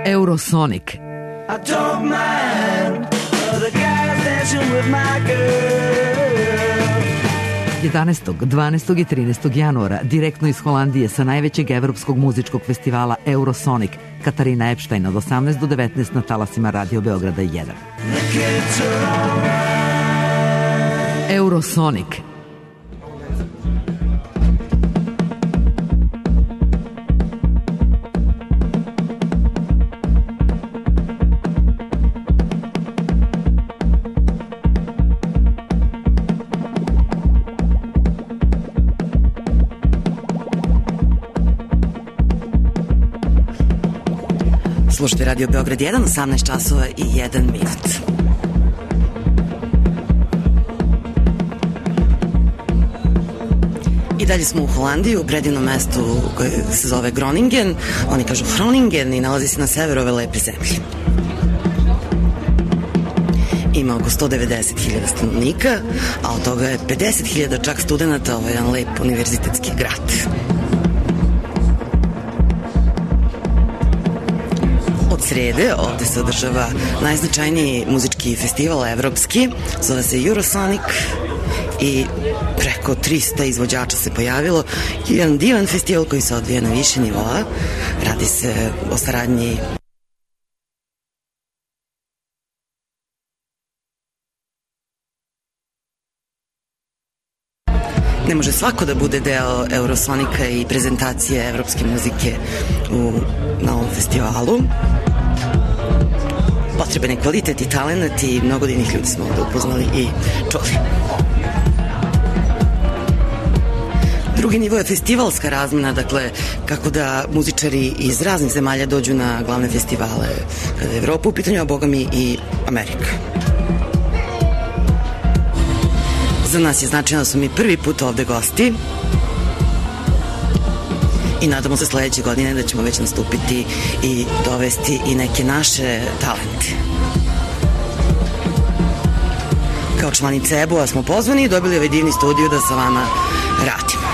Eurosonic. 11., 12. i 13. januara direktno iz Holandije sa najvećeg evropskog muzičkog festivala Eurosonic Katarina Epstein od 18 do 19 na talasima Radio Beograda 1. Eurosonic. Slušajte Radio Beograd 1, 18 časova i 1 minut. I dalje smo u Holandiji, u predivnom mestu koje se zove Groningen. Oni kažu Groningen i nalazi se na severu ove lepe zemlje. Ima oko 190.000 stanovnika, a od toga je 50.000 čak studenta, ovo je jedan lep univerzitetski grad. Od srede ovde se održava najznačajniji muzički festival evropski, zove se Eurosonic i preko 300 izvođača se pojavilo. Jedan divan festival koji se odvija na više nivoa. Radi se o saradnji ne može svako da bude deo Eurosonika i prezentacije evropske muzike na ovom festivalu. Potreban je kvalitet i talent i mnogo divnih ljudi smo ovde upoznali i čuli. Drugi nivo je festivalska razmena, dakle kako da muzičari iz raznih zemalja dođu na glavne festivale kada je Evropa u pitanju, a boga mi i Amerika. Za nas je značajno da su mi prvi put ovde gosti i nadamo se sledeće godine da ćemo već nastupiti i dovesti i neke naše talente. Kao članice EBO-a smo pozvani i dobili ovaj divni studiju da sa vama radimo.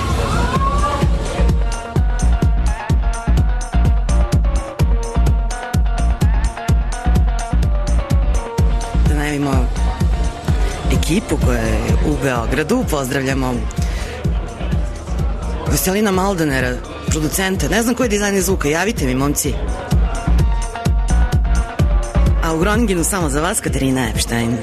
Da najavimo ekipu koja je u Beogradu. Pozdravljamo Veselina Maldanera, producenta. Ne znam ko je dizajner zvuka, javite mi, momci. A u Groningenu samo za vas Katarina Epstein.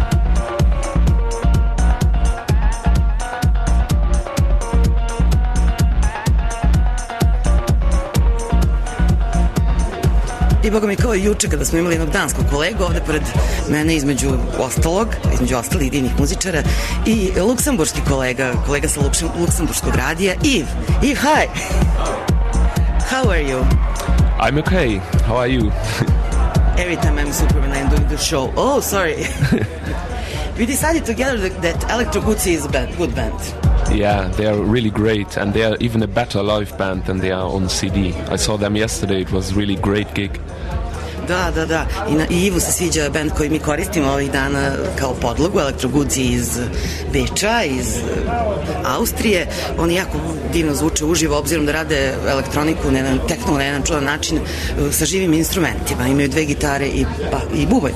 I boga mi kao juče kada smo imali jednog danskog kolegu ovde pored mene između ostalih divnih muzičara i luksemburški kolega sa luksemburškog radija, Yves. Yves, hi! How are you? I'm okay. How are you? Every time I'm super when I'm doing the show. Oh, sorry. We decided together that Electro Guzzi is a good band. Yeah, they are really great, and they are even a better live band than they are on CD. I saw them yesterday. It was really great gig. Da. I Ivu se sviđa band koji mi koristimo ovih dana kao podlogu, Electro Guzzi iz Beča, iz Austrije. Oni jako divno zvuče uživo, obzirom da rade elektroniku na jedan čudan način sa živim instrumentima. Imaju 2 gitare i bubanj.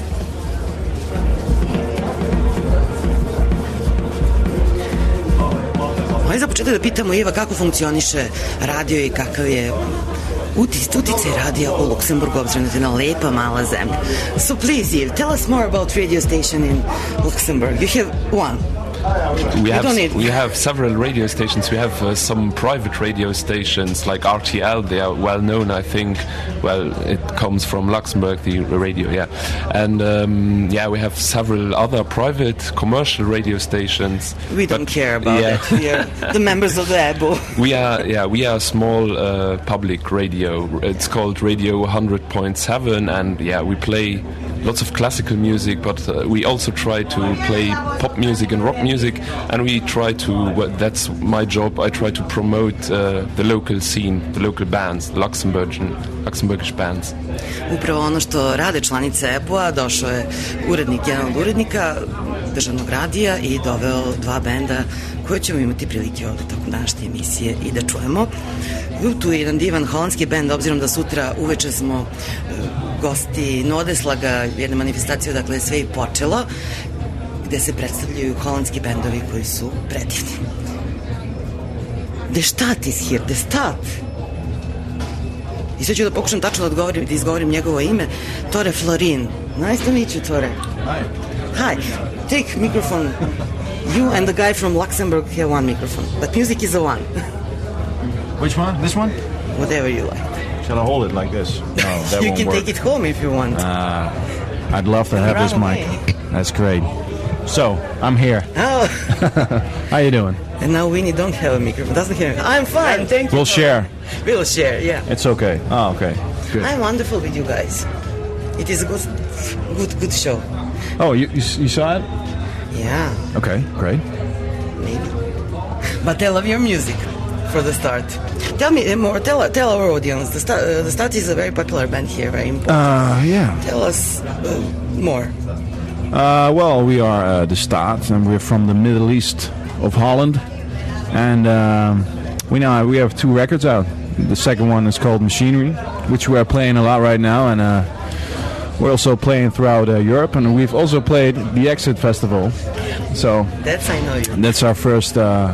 Za početak da pitamo Iva kako funkcioniše radio i kakav je uticaj radija u Luksemburgu, obzirom da je jedna lepa mala zemlja. So please, Yves, tell us more about radio station in Luxembourg. You have one. We have several radio stations. We have some private radio stations like RTL. They are well known, I think. Well, it comes from Luxembourg, the radio, yeah. And we have several other private commercial radio stations. We don't care about it. We are the members of the EBO. We are a small public radio. It's called Radio 100.7, and we play lots of classical music, but we also try to play pop music and rock music, and we try to, that's my job, I try to promote the local scene, the local bands, the Luxembourgish bands. Upravo ono što rade članice EBO-a, došao je jedan od urednika, državnog radija i doveo dva benda koje ćemo imati prilike ovde tokom današnje emisije i da čujemo. Tu je jedan divan holandski bend, obzirom da sutra uveče smo gosti Nodeslaga, jedne manifestacije, dakle sve i počelo, gde se predstavljaju holandski bendovi koji su predivni. De Staat is here, De Staat. I sve ću da pokušam tačno da izgovorim njegovo ime. Tore Florin. Nice to meet you, Tore. Hi. Hi. Take microphone. You and the guy from Luxembourg have one microphone, but music is a one. Which one? This one? Whatever you like. Shall I hold it like this? No, that You won't can work. take it home if you want. I'd love to have this mic. That's great. So, I'm here. Oh. How you doing? And now Winnie don't have a microphone. Doesn't have. I'm fine. Thank you. We'll share. We'll share. Yeah. It's okay. Oh, okay. Good. I'm wonderful with you guys. It is a good show. Oh, you saw it? Yeah. Okay, great. Maybe. But I love your music for the start. Tell me more. Tell our audience. The Start is a very popular band here, very important. Yeah. Tell us more. Well, we are De Staat, and we're from the Middle East of Holland, and we have 2 records out. The second one is called Machinery, which we are playing a lot right now, and we're also playing throughout Europe, and we've also played the Exit Festival. So That's I know you. that's our first.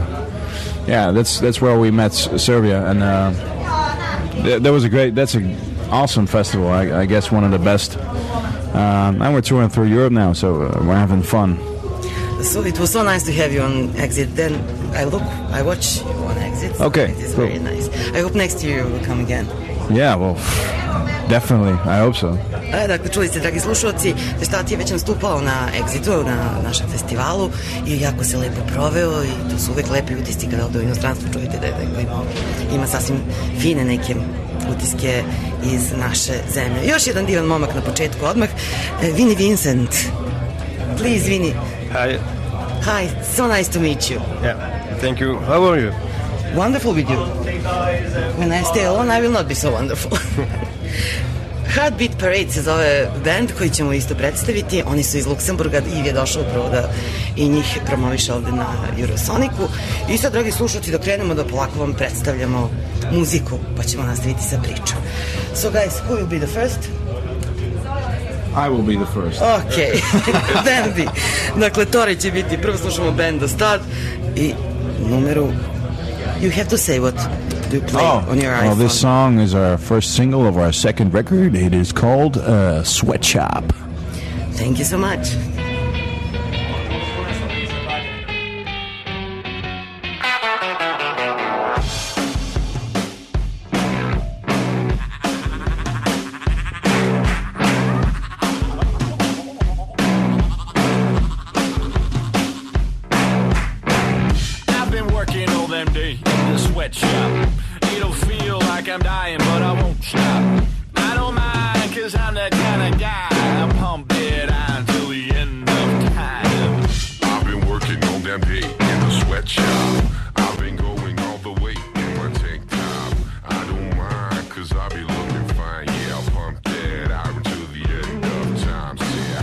That's where we met Serbia, and that was that's an awesome festival. I guess one of the best. And we're touring through Europe now, so we're having fun. So it was so nice to have you on Exit. Then I watch you on Exit. So Okay, it is cool. very nice. I hope next year you will come again. Yeah, well, definitely. I hope so. Dakle, čuli ste, dragi slušalci, De Staat je već nastupao na Exitu, na našem festivalu i jako se lepo proveo i to su uvek lepi utisci kada ode u inostranstvu, čujete da ima sasvim fine neke utiske iz naše zemlje. Još jedan divan momak na početku odmah, Vinnie Vincent. Please, Vinnie. Hi. Hi, so nice to meet you. Yeah. Thank you. How are you? Wonderful with you. When I stay alone, I will not be so wonderful. Heartbeat Parade se zove band koji ćemo isto predstaviti. Oni su iz Luksemburga i je došao upravo da i njih promoviše ovde na Eurosoniku. I sad, dragi slušalci, da krenemo da polako vam predstavljamo muziku, pa ćemo nastaviti sa pričom. So guys, who will be the first? I will be the first. Ok, bendi. Dakle, Tore će biti, prvo slušamo band The Start i numeru. You have to say what do you play on your iPhone. Well, this song is our first single of our second record. It is called Sweatshop. Thank you so much. I've been working all them day in the sweatshop. It'll feel like I'm dying, but I won't stop. I don't mind, cause I'm that kind of guy. I pump it on till the end of time. I've been working all damn day in the sweatshop. I've been going all the way in my tank top. I don't mind, cause I be looking fine. Yeah, I'll pump that iron till the end of time. Yeah.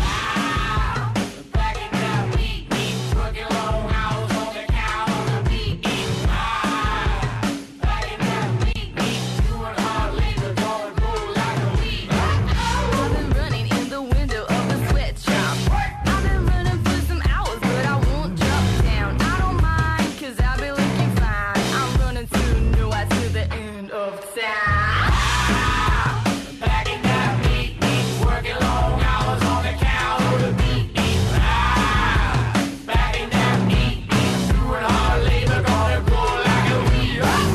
I've been running in the window of the sweatshop. I've been running for some hours, but I won't drop down. I don't mind, cause I'll be looking fine. I'm running to nowhere to the end of time. Packing that meat, working long hours on the counter. Packing that meat, doing hard labor, gonna go like a weed.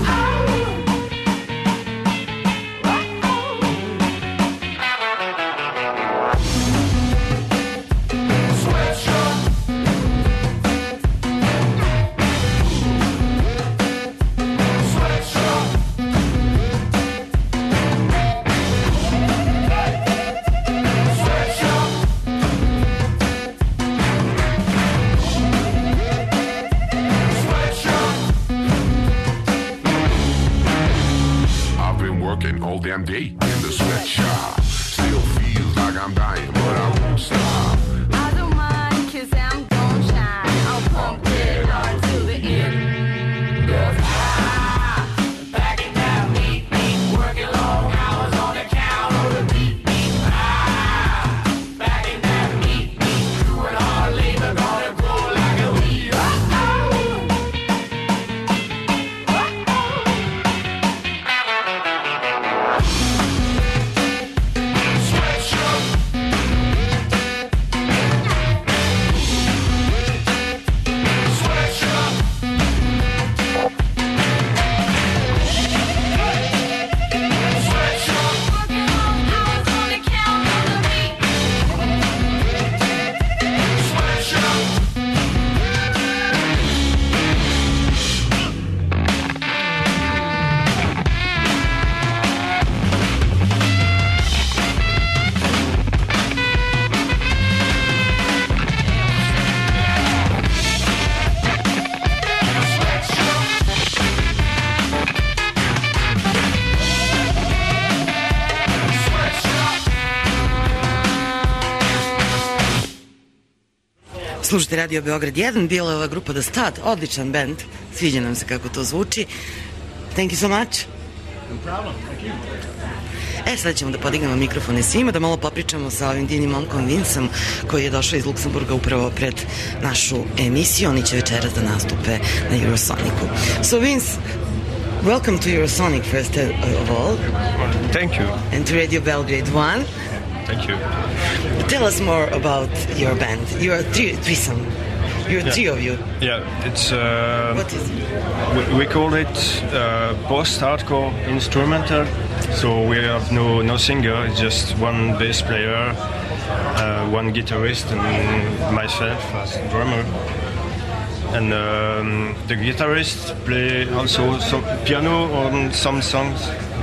I've been working all damn day in the sweatshop. Still feels like I'm dying, but I won't stop. I don't mind, cause I'm gonna Slušajte Radio Beograd 1, bila je ova grupa The Stud, odličan band, sviđa nam se kako to zvuči. Thank you so much. No problem, thank you. Sad ćemo da podignemo mikrofone svima, da malo popričamo sa ovim divnim momkom Vincem, koji je došao iz Luksemburga upravo pred našu emisiju. Oni će večeras da nastupe na Eurosonicu. So Vince, welcome to Eurosonic first of all. Thank you. And to Radio Belgrade 1. Thank you. Tell us more about your band. You are threesome. You're three of you. Yeah, it's What is it? we call it post-hardcore instrumental. So we have no singer. It's just one bass player, one guitarist, and myself as drummer. And the guitarist play also some piano on some songs.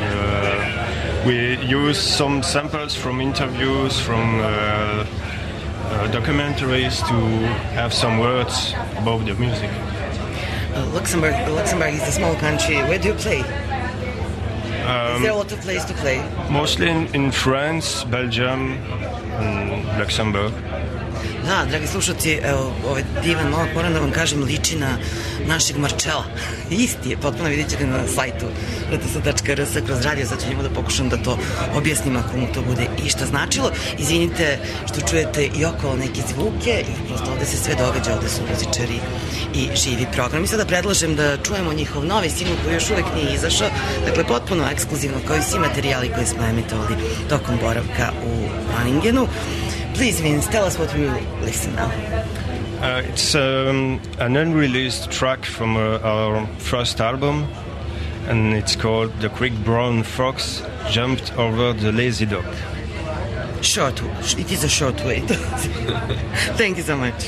We use some samples from interviews, from documentaries to have some words about the music. Luxembourg is a small country. Where do you play? Is there a lot of place to play? Mostly in France, Belgium, and Luxembourg. Da, dragi slušalci, evo, ovaj divan momak, moram da vam kažem, liči na našeg Marčela. Isti je, potpuno vidjet ćete na sajtu rtsa.rs kroz radio, sad ću njemu da pokušam da to objasnim ako mu to bude išta značilo. Izvinite što čujete i okolo neke zvuke i prosto ovde se sve događa, ovde su muzičari i živi program. I sada predlažem da čujemo njihov novi single koji još uvek nije izašao, dakle potpuno ekskluzivno kao i svi materijali koje smo emitovali tokom boravka u Groningenu. Please, Vince, tell us what we will listen now. It's an unreleased track from our first album, and it's called The Quick Brown Fox Jumped Over the Lazy Dog. It is a short wait. Thank you so much.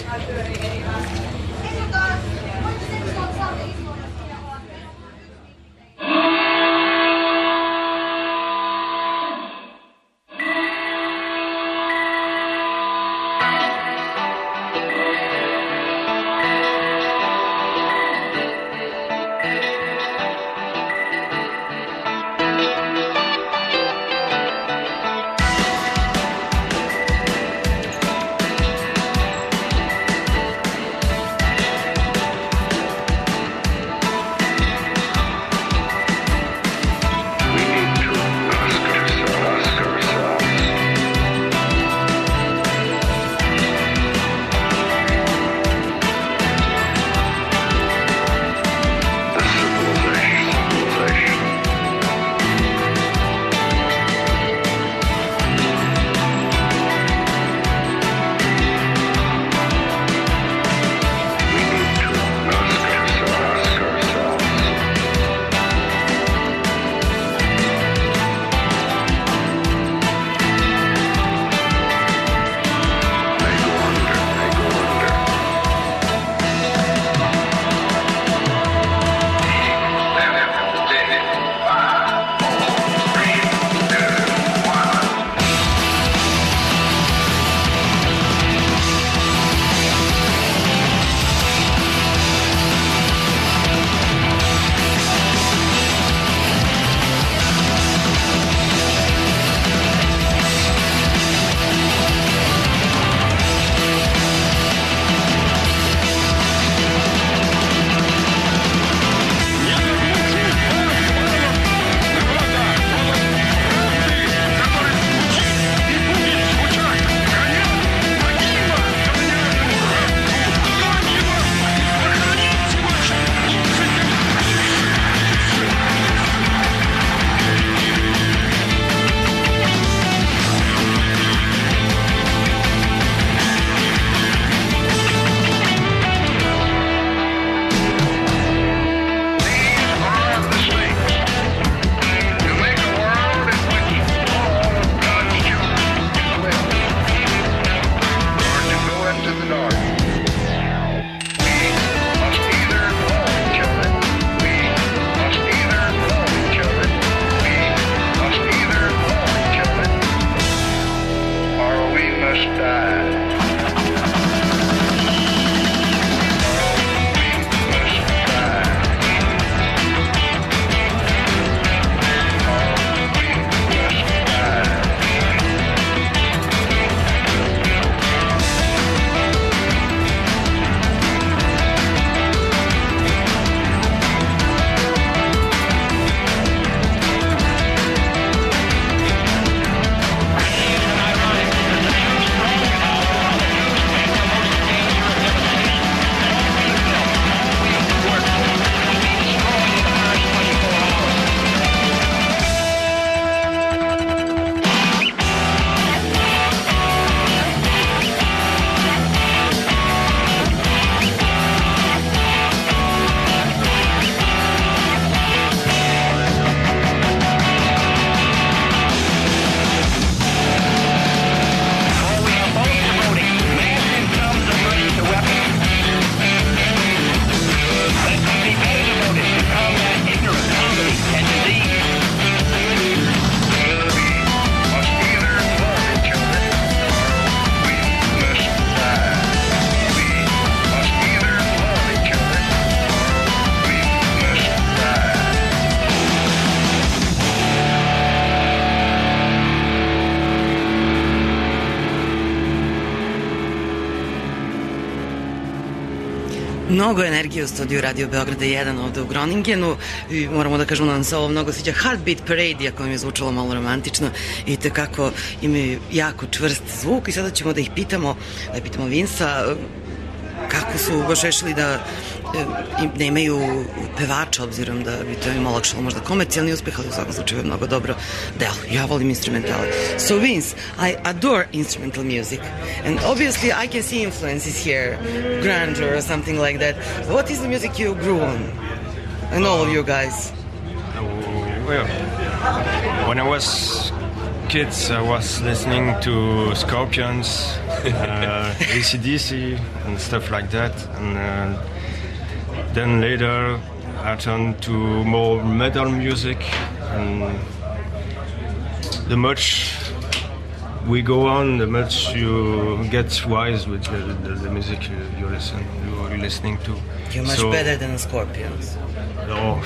Mnogo energije u studiju Radio Beograda 1 ovde u Groningenu i moramo da kažemo da nam se ovo mnogo sviđa. Heartbeat Parade, iako mi je zvučalo malo romantično, i tekako imaju jako čvrst zvuk i sada ćemo da ih pitamo, Vinsa kako su baš rešili da nemaju pevača, obzirom da bi to im olakšalo možda komercijalni uspeh, ali u svakom slučaju je mnogo dobro delo. Ja volim instrumentale. So Vince, I adore instrumental music and obviously I can see influences here, grandeur or something like that. What is the music you grew on? And all of you guys. Well, when I was kids, I was listening to Scorpions, AC/DC and stuff like that, and then later I turned to more metal music, and the much we go on, the much you get wise with the music you're listening to. You're much better than the Scorpions. No.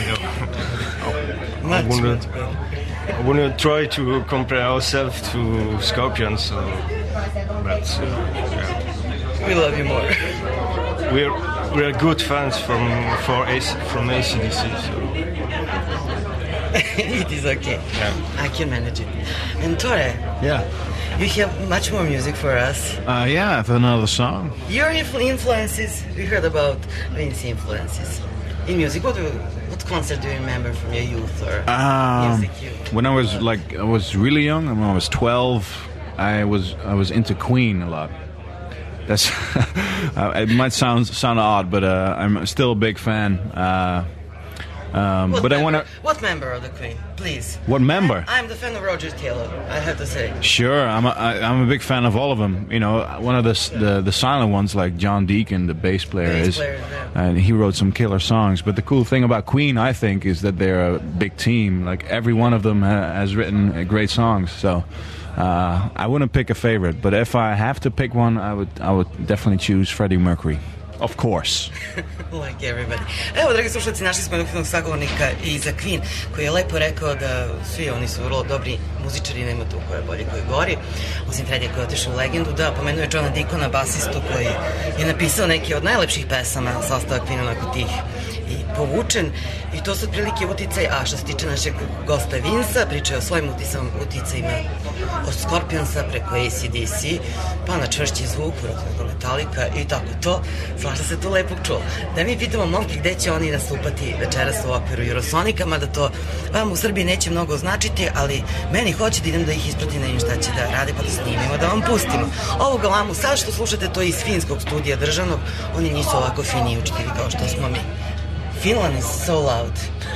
Much better. I wouldn't try to compare ourselves to Scorpions, but we love you more. We're good fans from AC/DC, so it is okay. Yeah. I can manage it. And Tore, Yeah. you have much more music for us. Yeah, I have another song. Your influences, we heard about Vince influences in music. What concert do you remember from your youth or music? When I was really young, when I was 12, I was into Queen a lot. That's it might sound odd, but I'm still a big fan. But I want to. What member of the Queen, please? What member? I'm the fan of Roger Taylor, I have to say. Sure, I'm a big fan of all of them. You know, one of the silent ones, like John Deacon, the bass player, and he wrote some killer songs. But the cool thing about Queen, I think, is that they're a big team. Like every one of them has written great songs. So I wouldn't pick a favorite, but if I have to pick one, I would definitely choose Freddie Mercury. Of course. Like everybody. Evo, dragi slušalci, našli smo jednog sagovornika i za Queen, koji je lepo rekao da svi oni su vrlo dobri muzičari, nema tu ko je bolji, koji gori. Osim Fredija koji je otišao u legendu, da, pomenuo je Johna Deacona, basistu, koji je napisao neke od najlepših pesama sastava Queen, onako tih i povučen, i to su otprilike uticaj. A što se tiče našeg gosta Vinsa, pričaju o svojim uticajima od Scorpionsa preko AC/DC, pa na čvršći zvuk, do Metallica i tako to. Svašta se tu lepog čuo. Da mi pitamo momke gde će oni nastupati večeras u okviru Eurosonika, mada to vam u Srbiji neće mnogo značiti, ali meni hoće da idem da ih ispratim, da im šta će da rade, pa da snimimo, da vam pustimo. Ovo galamu sad što slušate, to je iz finskog studija državnog, oni nisu ovako fini i učitivi kao što smo mi. Finland is so loud.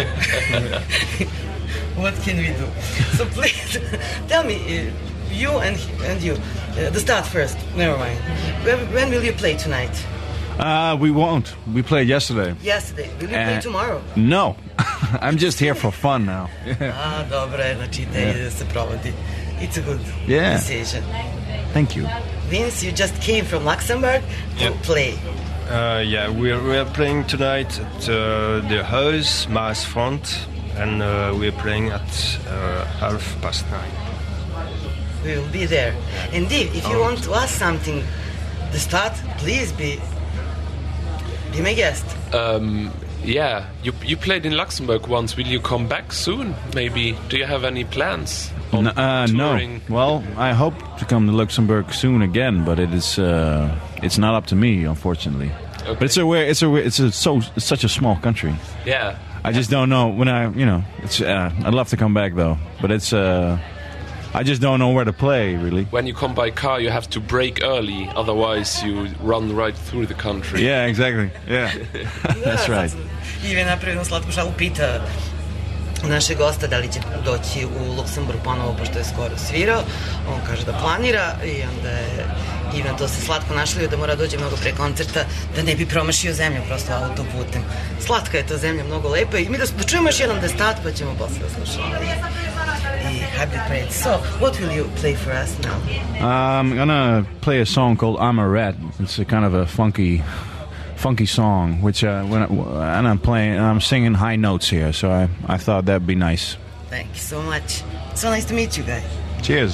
What can we do? So please, tell me, you and you, the start first, never mind. When will you play tonight? We won't. We played yesterday. Yesterday. Will you play tomorrow? No. I'm just here for fun now. Dobro je, znači ide da se provodi. It's a good decision. Thank you. Vince, you just came from Luxembourg to play. Yeah, we are playing tonight at the House Mass Front, and we're playing at 9:30. We will be there. And if you want to ask something, the start, please be my guest. Yeah, you played in Luxembourg once. Will you come back soon? Maybe. Do you have any plans on touring? No. Well, I hope to come to Luxembourg soon again, but it's not up to me, unfortunately. Okay. But it's such a small country. Yeah. I just don't know when I'd love to come back though, but I just don't know where to play, really. When you come by car, you have to brake early, otherwise you run right through the country. Yeah, exactly. Yeah, that's right. Ive napravi jednu slatku šalu, pita našeg gosta da li će doći u Luksemburg ponovo, pošto je skoro svirao. On kaže da planira i onda je Ivan to se slatko našlio da mora dođe mnogo pre koncerta, da ne bi promašio zemlju prosto autoputem. Slatka je ta zemlja, mnogo lepa, i mi da čujemo još jedan destat, pa ćemo posle da slušamo i Heartbeat Parade. So, what will you play for us now? I'm gonna play a song called I'm a Rat. It's a kind of a funky song, which I'm singing high notes here, so I thought that'd be nice. Thank you so much. So nice to meet you guys. Cheers.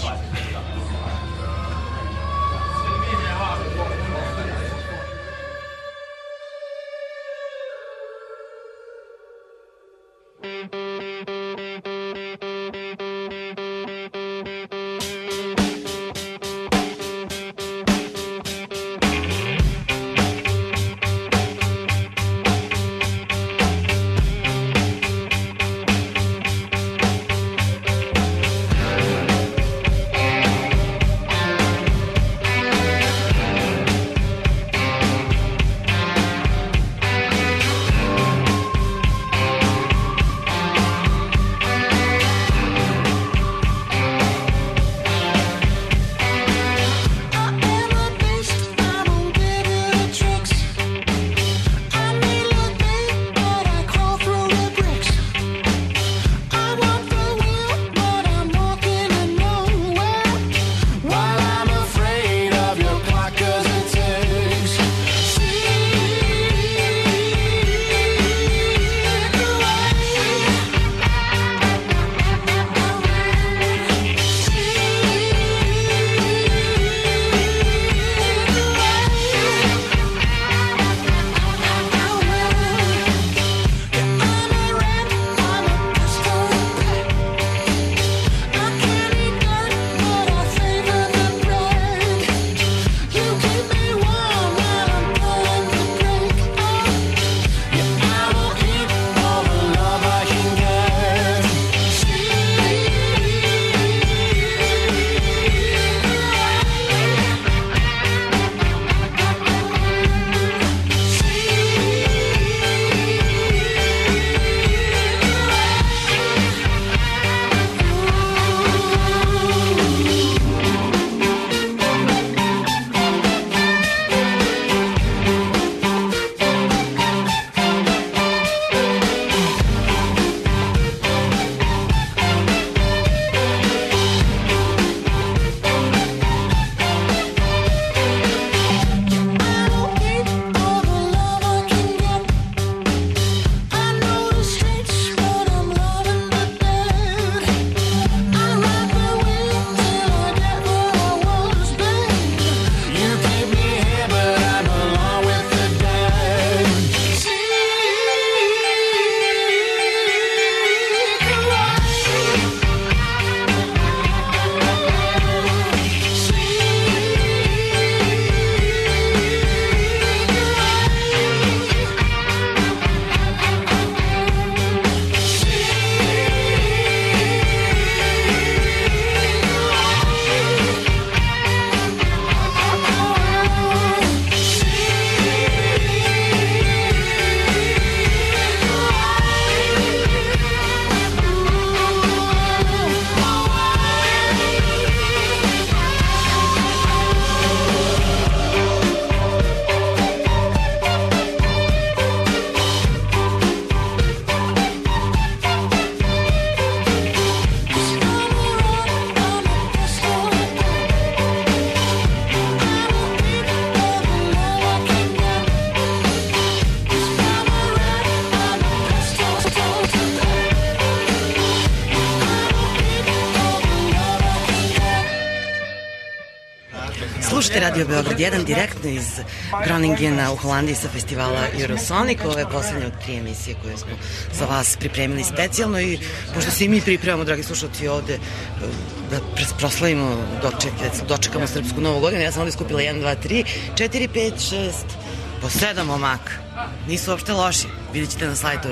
Slušajte Radio Beograd 1 direktno iz Groningena u Holandiji sa festivala Eurosonic. Ovo je poslednja od 3 emisije koje smo za vas pripremili specijalno i pošto se i mi pripremamo, dragi slušalci, ovde da proslavimo, dočekamo Srpsku Novu godinu. Ja sam ovde skupila 1, 2, 3, 4, 5, 6, po 7 momaka. Nisu uopšte loši. Vidjet ćete na sajtu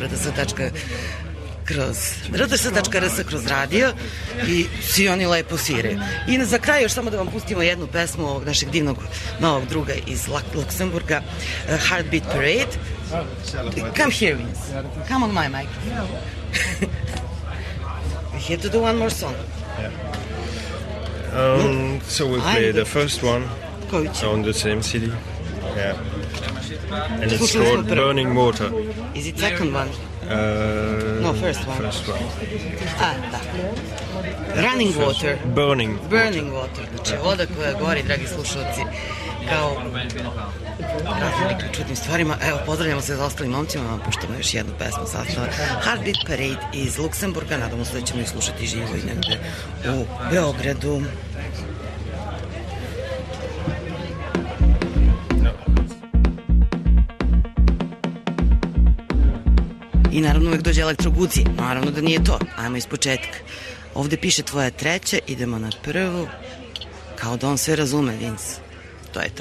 rds.rs kroz radio i svi oni lepo sviraju. I za kraj još samo da vam pustimo jednu pesmu ovog našeg divnog novog druga iz Luksemburga, Heartbeat Parade. Come here, Vince. Come on my mic. We have to do one more song. So we play the first one on the same CD. Yeah. And it's called Burning Water. Is it second one? No, first one. First one. Da. Running Water. Burning Water. Znači, voda koja gori, dragi slušalci, kao raznim nekim čudnim stvarima. Evo, pozdravljamo se za ostalim momcima, vam puštamo još jednu pesmu sastava. Heartbeat Parade iz Luksemburga. Nadamo se da ćemo ih slušati živo i negde u Beogradu. I naravno uvek dođe Elektroguci. Naravno da nije to. Ajmo iz početka. Ovde piše tvoja treća, idemo na prvu. Kao da on sve razume, Vince. To je to.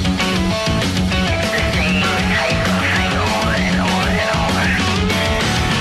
Over and over and over.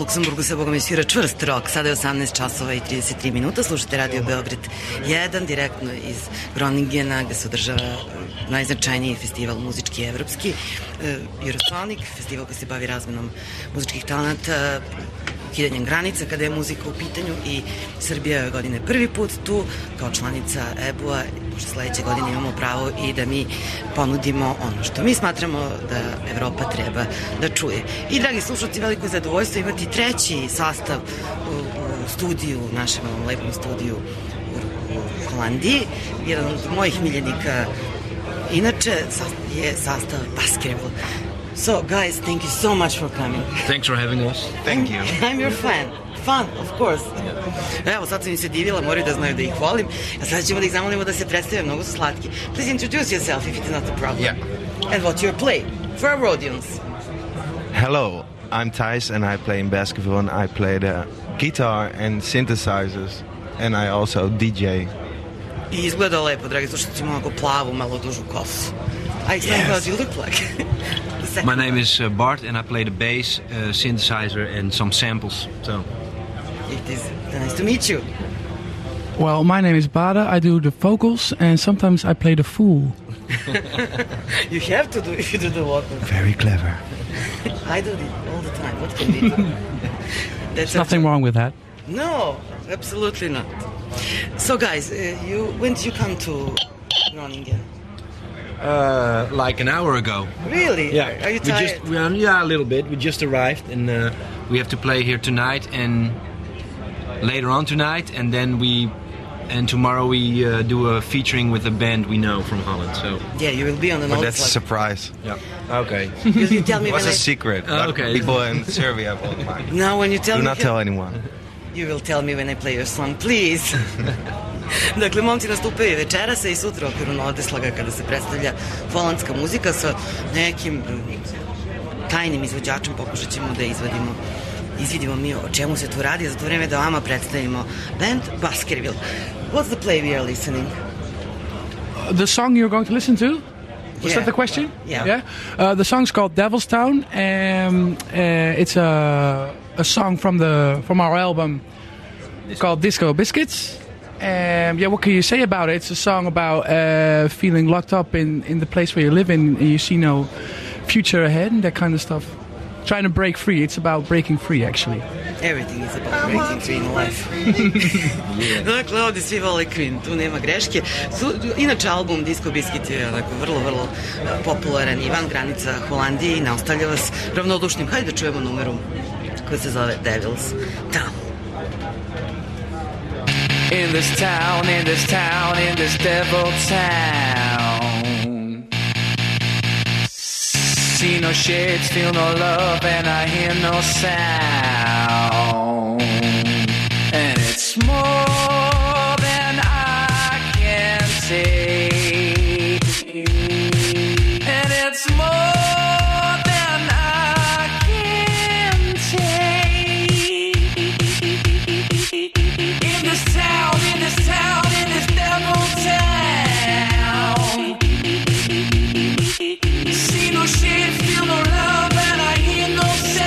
Luksemburgu se bogom svira čvrst rock. Sada je 18 časova i 33 minuta. Slušate Radio Beograd 1, direktno iz Groningena, gde se održava najznačajniji festival muzički evropski, Eurosonic, festival koji se bavi razmenom muzičkih talenata, ukidanjem granica kada je muzika u pitanju, i Srbija je ove godine prvi put tu kao članica EBU-a, pošto sledeće godine imamo pravo i da mi ponudimo ono što mi smatramo da Evropa treba da čuje. I dragi slušalci, veliko je zadovoljstvo imati treći sastav u studiju, u našem lepom studiju u Holandiji. Jedan od mojih miljenika inače je sastav Baskerville. So, guys, thank you so much for coming. Thanks for having us. Thank you. I'm your fan. Fun, of course. Evo, sad sam im se divila, moraju da znaju da ih volim. A sad ćemo da ih zamolimo da se predstave, mnogo su slatki. Please introduce yourself if it's not a problem. Yeah. And what's your play for our audience? Hello, I'm Thijs and I play in Baskerville and I play the guitar and synthesizers and I also DJ. I izgleda lepo, dragi slušalci, ima onako plavu, malo dužu kosu. I explain what you look like. My name is Bart and I play the bass, synthesizer and some samples. So It is nice to meet you. Well, my name is Bada. I do the vocals and sometimes I play the fool. You have to do if you do the vocal. Very clever. I do it all the time. What can we do? There's nothing wrong with that. No, absolutely not. So, guys, when did you come to Groningen? like an hour ago. Really? Yeah. Are you tired? Yeah, a little bit. We just arrived and we have to play here tonight and later on tonight, and then tomorrow we do a featuring with a band we know from Holland. So yeah, you will be on the But that's a surprise. yeah. Okay. You tell me It was when a secret. Oh, but okay. People in Serbia will mind. Now when you tell Do me... not tell anyone. You will tell me when I play your song, please. Dakle, momci nastupaju večeras i sutra u okviru Nodeslaga kada se predstavlja holandska muzika sa nekim tajnim izvođačem. Pokušat ćemo da izvidimo mi o čemu se tu radi, a za to vreme da vama predstavimo band Baskerville. What's the play we are listening? The song you're going to listen to? Was that the question? Yeah. The song's called Devil's Town. It's a song from our album called Disco Biscuits. What can you say about it? It's a song about feeling locked up in the place where you live in and you see no future ahead and that kind of stuff. Trying to break free. It's about breaking free, actually. Everything is about breaking free in life. Dakle, ovdje svi vole Queen, tu nema greške. Inače, album Disco Biscuit je onako vrlo popularan i van granica Holandije i naostavlja vas ravnodušnim. Hajde da čujemo numeru koja se zove Devil's Town. In this town, in this town, in this devil town. See no shades, feel no love, and I hear no sound. And it's more than I can say. And it's more than I can take. In this town, in this town, in this devil town. See no shit, feel no love, and I hear no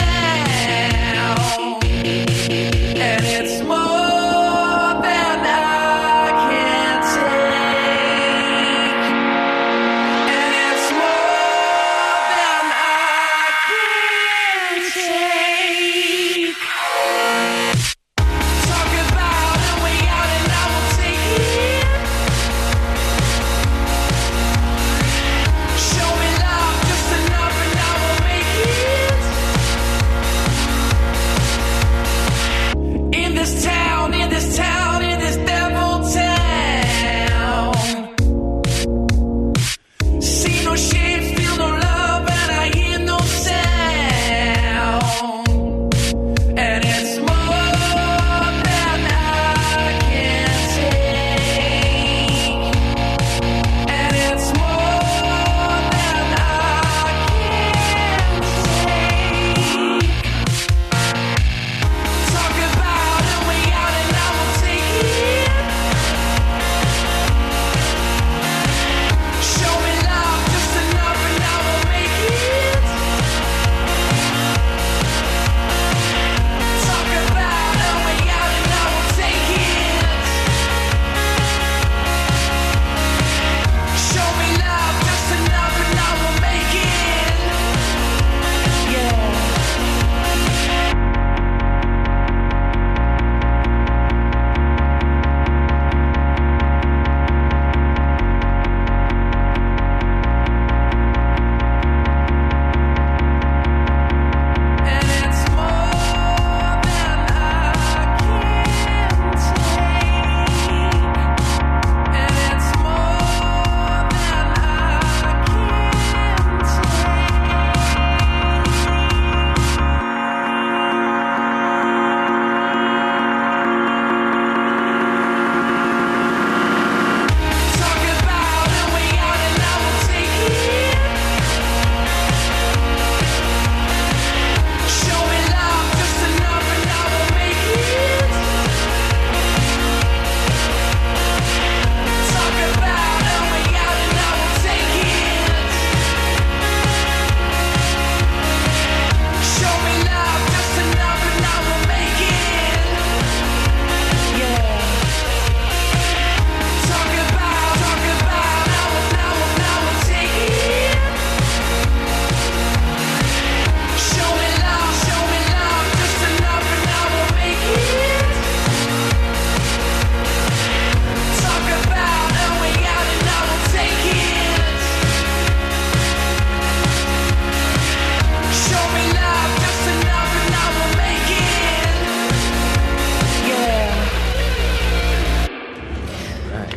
sound. And it's more than I can take. And it's more than I can take. Talk about a way out and I will take it. Show me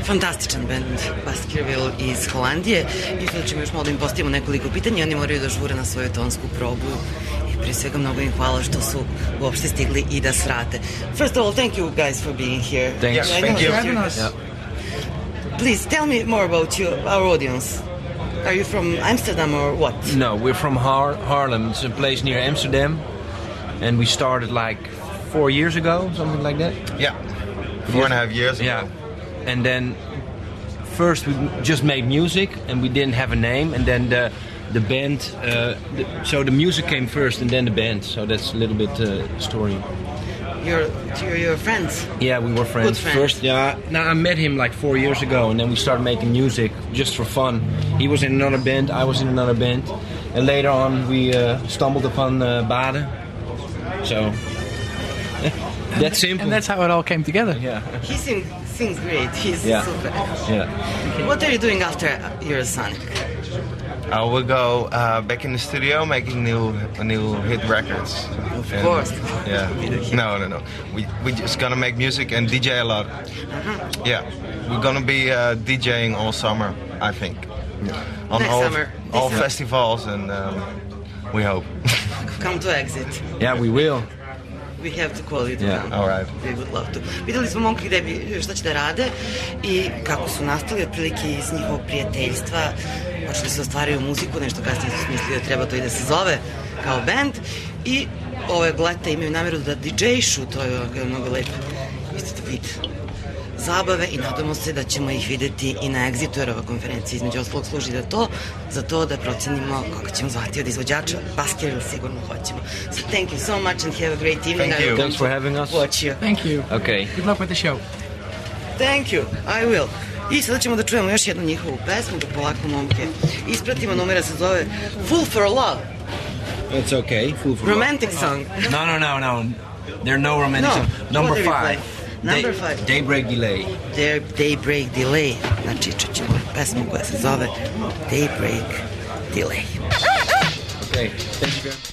Fantastičan band Baskerville iz Holandije. I sada ćemo još malo da im postavimo nekoliko pitanja. Oni moraju da žure na svoju tonsku probu. I prije svega mnogo im hvala što su uopšte stigli i da srate. First of all, thank you guys for being here. Thanks. I Thank know you. that you're- Us. Yeah. Please tell me more about our audience. Are you from Amsterdam or what? No, we're from Haarlem. It's a place near Amsterdam, and we started like 4 years ago, something like that. Yeah. 4.5 years ago. Yeah, and then first we just made music, and we didn't have a name, and then the band. So the music came first, and then the band. So that's a little bit story. You're friends. Yeah, we were friends. Good friends. First, yeah. Now I met him like 4 years ago, and then we started making music just for fun. He was in another band, I was in another band, and later on we stumbled upon Bade. So that's simple. And that's how it all came together. Yeah. He sings great. He's Yeah. super. Yeah. What are you doing after Eurosonic? We'll go back in the studio making new hit records. Of course. Yeah. No. We just gonna make music and DJ a lot. Yeah. We're gonna be DJing all summer, I think. On Next all summer. all This festivals, and we hope. Come to Exit. Yeah, we will. We have to call you to Yeah. come. All right. We would love to. Videli smo momke šta će da rade i kako su nastali, otprilike iz njihovog prijateljstva. Počeli su da stvaraju muziku, nešto kasnije su smislili da treba to i da se zove kao band. I ovog leta imaju namjeru da DJ-šu, to je ovako mnogo lepo. Isto to vid zabave i nadamo se da ćemo ih videti i na Exitu, jer ova konferencija između ostalog služi za to da procenimo koga ćemo zvati od izvođača. Baskerville sigurno hoćemo. So thank you so much and have a great evening. Thank I you. will Thanks for having us. watch you. Thank you. Okay. Good luck with the show. Thank you, I will. I sada ćemo da čujemo još jednu njihovu pesmu, da polako momke ispratimo. Numera se zove Fool for Love, It's okay. Fool for romantic song. No. There are no romantic No. songs. Number What did we 5. play? Number 5. Daybreak Delay. Daybreak Delay. Znači, čućemo pesmu koja se zove Daybreak Delay. Okay. Thank you very much.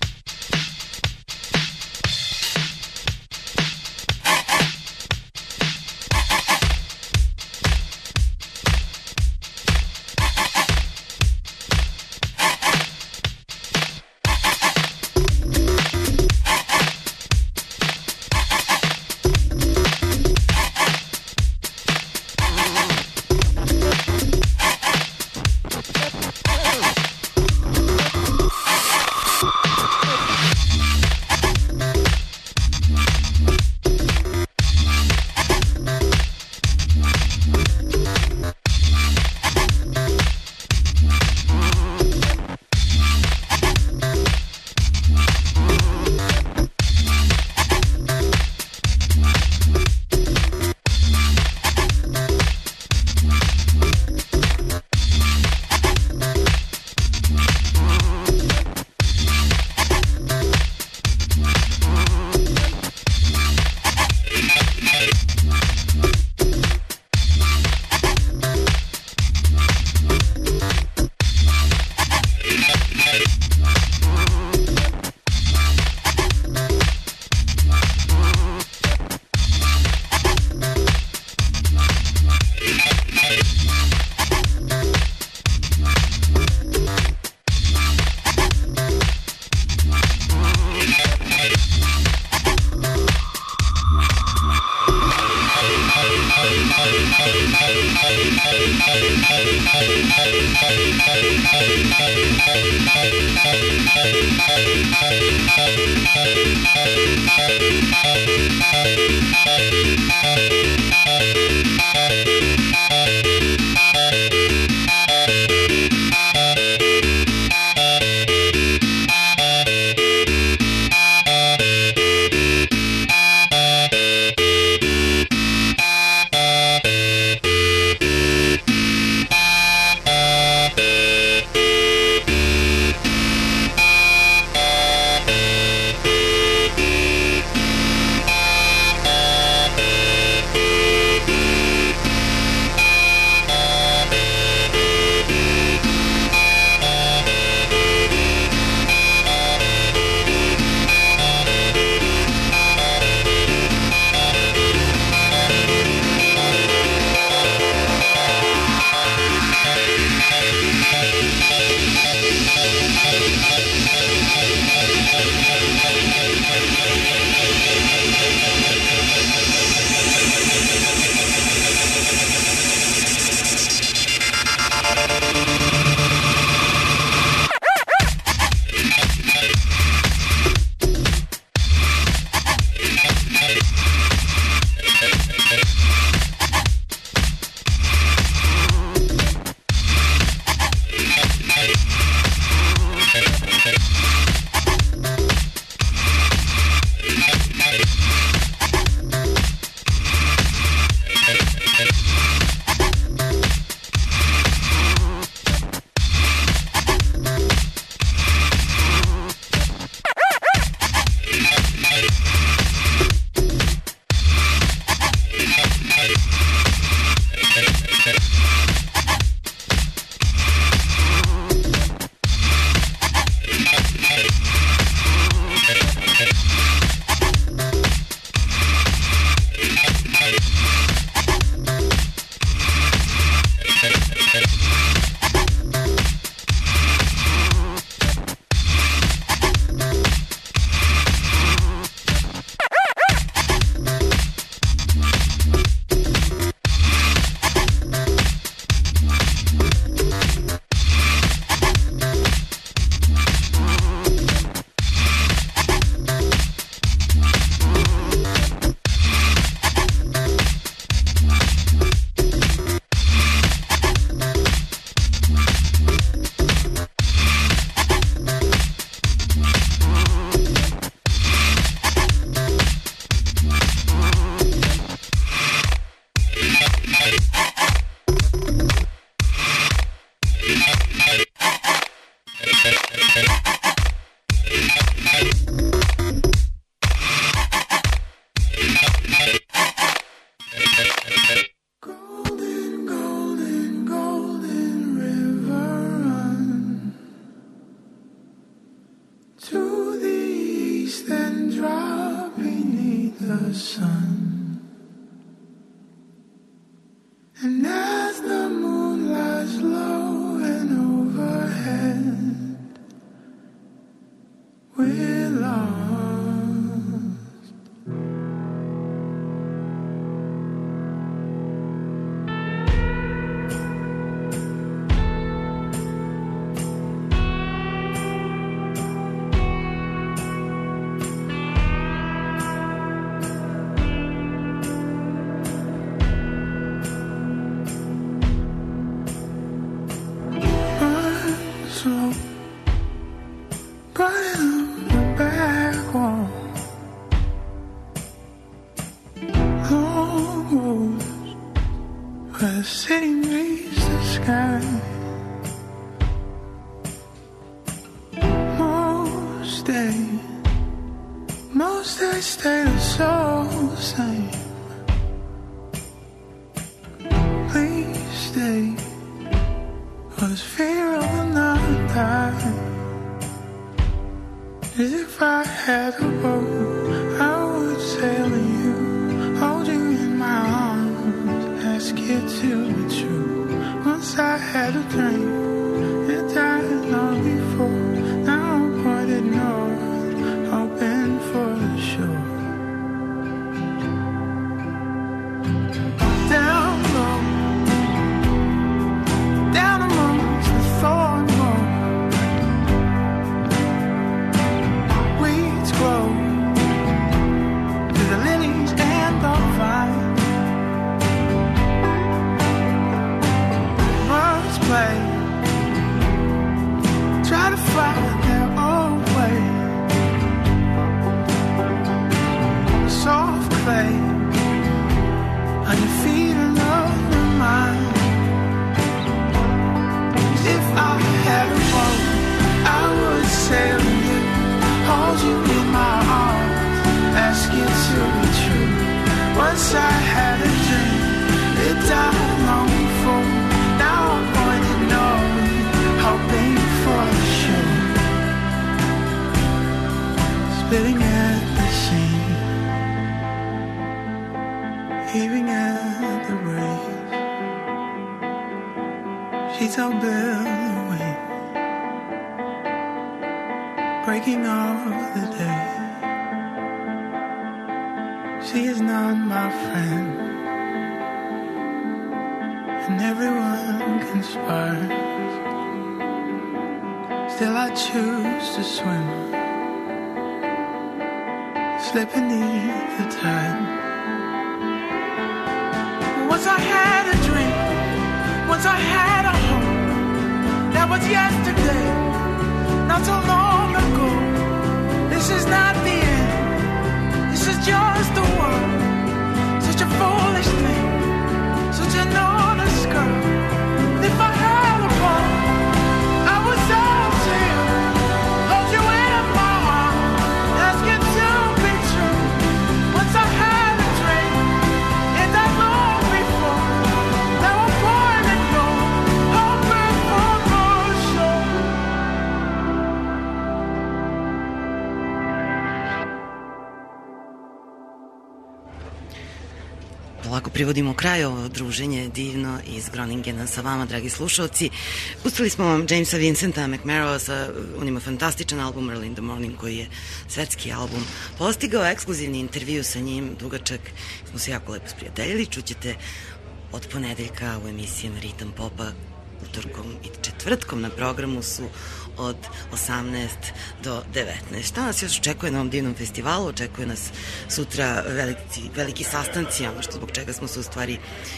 Privodimo kraju ovo druženje divno iz Groningena sa vama, dragi slušalci. Pustili smo vam Jamesa Vincenta McMurrowa sa on fantastičan album Early in the Morning, koji je svetski album postigao. Ekskluzivni intervju sa njim, dugačak, smo se jako lepo sprijateljili. Čućete od ponedeljka u emisijama Ritam Popa, utorkom i četvrtkom na programu su od 18 do 19. Šta nas još očekuje na ovom divnom festivalu? Očekuje nas sutra veliki sastanci, ono što zbog čega smo se u stvari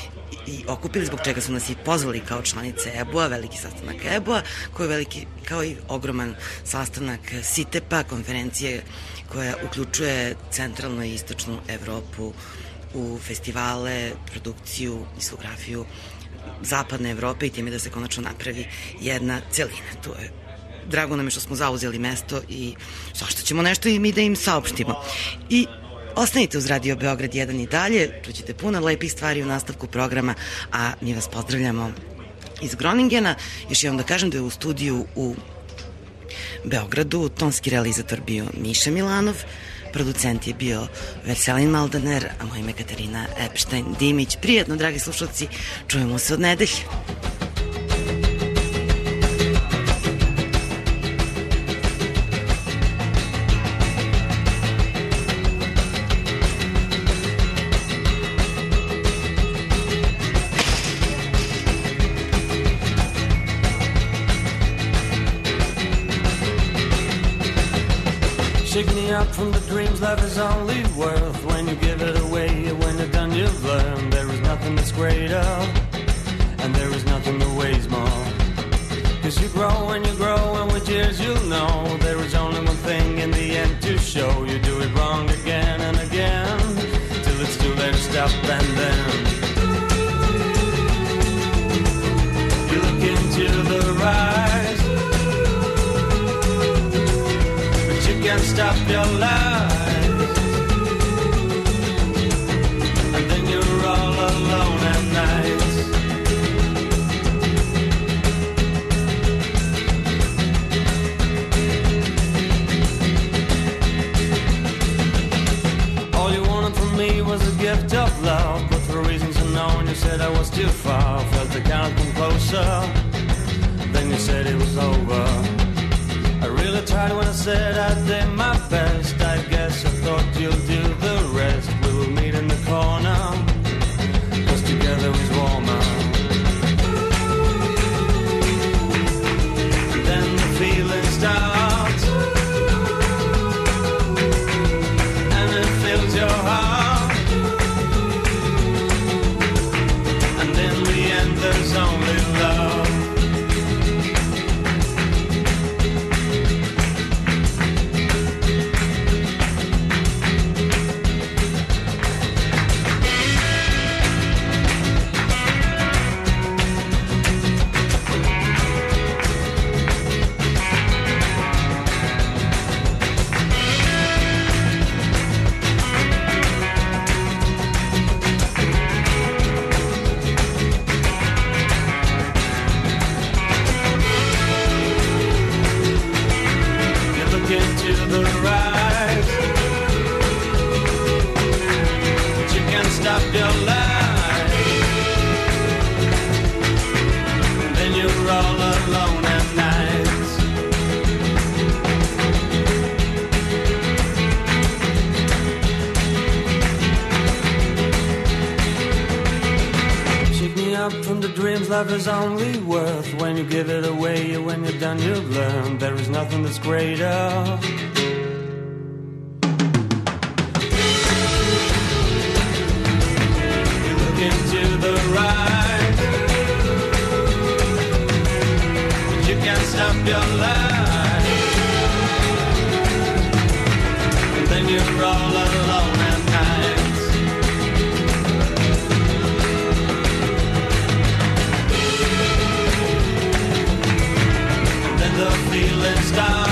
i okupili, zbog čega su nas i pozvali kao članice EBO-a, veliki sastanak EBO-a, koji je veliki, kao i ogroman sastanak SITEP-a, konferencije koja uključuje centralnu i istočnu Evropu u festivale, produkciju, diskografiju zapadne Evrope i time da se konačno napravi jedna celina. Tu je drago nam je što smo zauzeli mesto i zašto ćemo nešto i mi da im saopštimo. I ostanite uz Radio Beograd 1 i dalje, čućete puno lepih stvari u nastavku programa, a mi vas pozdravljamo iz Groningena. Još jednom da kažem da je u studiju u Beogradu tonski realizator bio Miša Milanov, producent je bio Veselin Maldaner, a moje ime Katarina Epštajn-Dimić. Prijetno, dragi slušalci, čujemo se od nedelje. Shake me up from the dreams life is only worth when you give it away. When you're done you've learned there is nothing that's greater, and there is nothing that weighs more. Cause you grow and with years you'll know there is only one thing in the end to show. You do it wrong again and again till it's too late to stop, and then you look into the rise, can't stop your life, and then you're all alone at night. All you wanted from me was a gift of love, but for reasons unknown you said I was too far. Felt the count come closer, then you said it was over. I really tried when I said I did my best. I guess I thought you'll do the rest. We will meet in the corner, cause together is warmer. Then the feeling starts, and it fills your heart, and in the end there's only love. Love is only worth when you give it away. When you're done you've learned there is nothing that's greater. You look into the rise, but you can't stop your life, and then you're all alone at night. The feeling starts,